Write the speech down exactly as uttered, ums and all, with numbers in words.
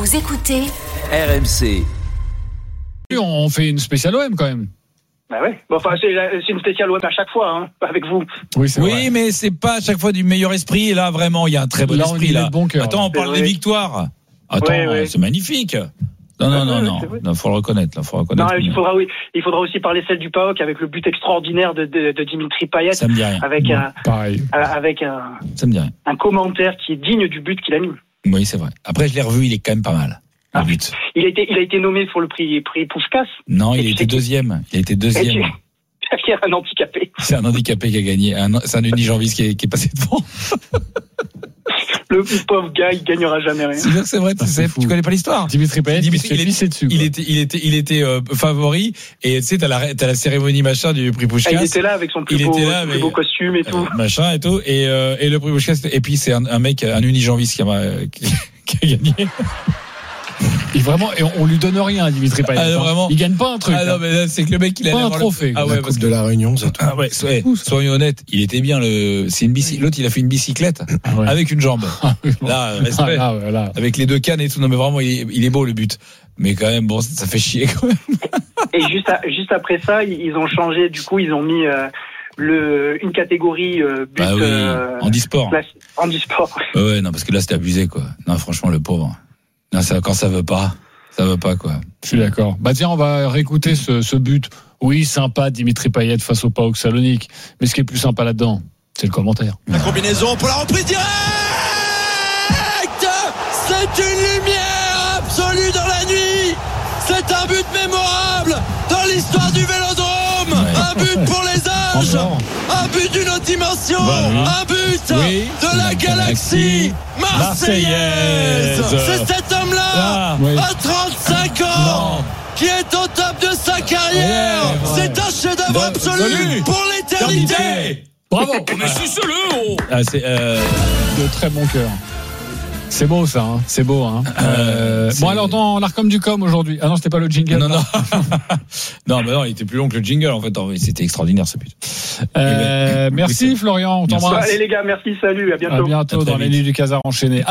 Vous écoutez R M C. On fait une spéciale O M quand même. Bah ouais. Bon, enfin, c'est, c'est une spéciale O M à chaque fois, hein, avec vous. Oui, c'est oui vrai. mais c'est pas à chaque fois du meilleur esprit. Et là, vraiment, il y a un très bon là, esprit. On là. de bon cœur, Attends, là. on parle C'est des vrai. victoires. Attends, Ouais, ouais. c'est magnifique. Non, non, non, non. Il faut le reconnaître. Là, faut le reconnaître. Non, il faudra, oui, il faudra aussi parler celle du P A O K avec le but extraordinaire de, de, de Dimitri Payet. Ça me dit rien. Avec Bon, un, pareil. avec un, Ça me dit rien. un commentaire qui est digne du but qu'il a mis. Oui, c'est vrai. Après, je l'ai revu. Il est quand même pas mal. Le Ah. but. Il a été, il a été nommé pour le prix, prix Puskas. Non, il Et tu était sais qui- deuxième. Il a été Et deuxième. qui est un handicapé. C'est un handicapé qui a gagné. Un- C'est un unijambiste qui est, qui est passé devant. Le pauvre gars, il gagnera jamais rien. C'est sûr que c'est vrai. Tu sais, tu connais pas l'histoire. Dimitri Payet, Dimitri, il il s'est est- pissé dessus. Il quoi. était, il était, il était euh, favori. Et tu sais, t'as la, t'as la cérémonie machin du prix Ah, Puskás. il était là avec son plus, Il beau, était là, plus mais- beau costume et tout. Euh, machin et tout. Et, euh, et le prix Puskás. Et puis c'est un, un mec, un unijambiste qui a, qui, qui a gagné. Et vraiment, et on, on lui donne rien, à Dimitri Payet. Ah, non, hein. vraiment. Il gagne pas un truc. Ah non, hein. mais là, c'est que le mec, il a Pas un trophée. Ah La ouais, Coupe parce que de la Réunion, c'est tout. ah ouais, ouais, soyons honnêtes, il était bien le. C'est une bici. L'autre, il a fait une bicyclette Ah ouais. avec une jambe. Ah, oui, bon. Là, Ah, respect. là, ouais, là. Avec les deux cannes et tout. Non, mais vraiment, il est, il est beau le but. Mais quand même, bon, ça fait chier quand même. Et juste, à- juste après ça, ils ils ont changé. Du coup, ils ont mis euh, le, une catégorie euh, but Bah oui, euh, handisport. classe- handisport. Ouais, ouais, non, parce que là, c'était abusé, quoi. Non, franchement, le pauvre. Non, ça, quand ça veut pas, ça veut pas, quoi. Je suis d'accord. Bah tiens, on va réécouter ce, ce but. Oui, sympa, Dimitri Payet face au P A O K Salonique. Mais ce qui est plus sympa là-dedans, c'est le commentaire. La combinaison pour la reprise directe. C'est une lumière absolue dans la nuit. C'est un but mémorable dans l'histoire du Vélodrome. Ouais. Un but pour les âges. Encore. Un but d'une autre dimension. Bah oui. Un but Oui. de la galaxie marseillaise. Marseillaise. C'est cet homme-là Ah, oui. à trente-cinq ans Non. qui est au top de sa carrière. Ouais, ouais. C'est un chef-d'œuvre Ouais, absolu absolu. pour l'éternité. Bravo. Mais suis le Ah, c'est, euh, De très bon cœur. C'est beau ça, hein. C'est beau. Hein. Euh, c'est- bon alors dans l'Arcom du Com aujourd'hui. Ah non, c'était pas le jingle. non, non. non, mais non, il était plus long que le jingle, en fait. Non, mais c'était extraordinaire, ce but. Euh, merci Florian, on Merci. t'embrasse. Allez les gars, merci, salut, à bientôt. À bientôt À très dans les vite. nuits du Casar enchaîné.